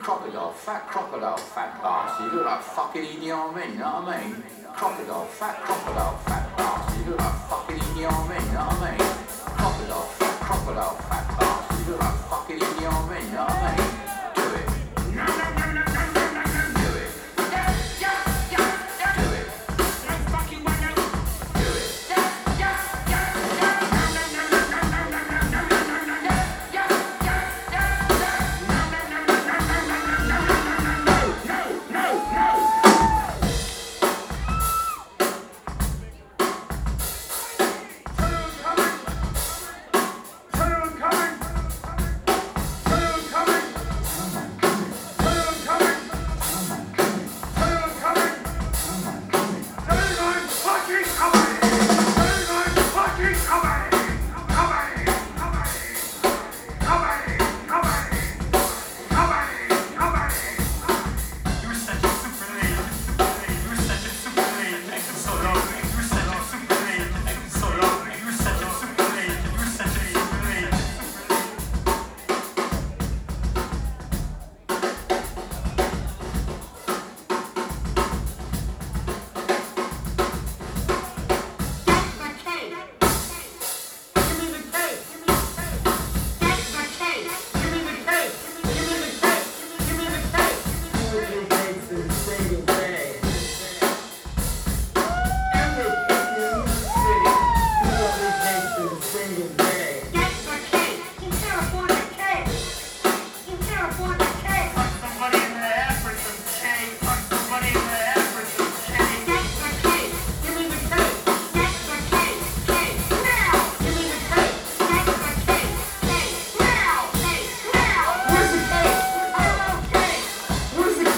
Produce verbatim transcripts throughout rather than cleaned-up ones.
Crocodile, fat crocodile, fat bastard. You look like fucking Idi Amin, you know what I mean? Crocodile, fat crocodile, fat bastard. You look like fucking Idi Amin, you know what I mean? Crocodile, fat crocodile, fat bastard. You look like fucking Idi Amin, you know what I mean? Do it. No, no, no, no, no, no, no, no. Do it. Yes, yes, yes, yes. Do it. No fucking way, no. Do it. Yes, yes, yes, yes. No, no, no, no, no, no, no, no, no, no, no, no. Yes, yes, yes, yes, yes. No, no, no, no, no, no, no, no, no, no, no, no, no, no.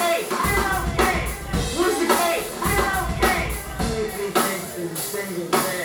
Single day.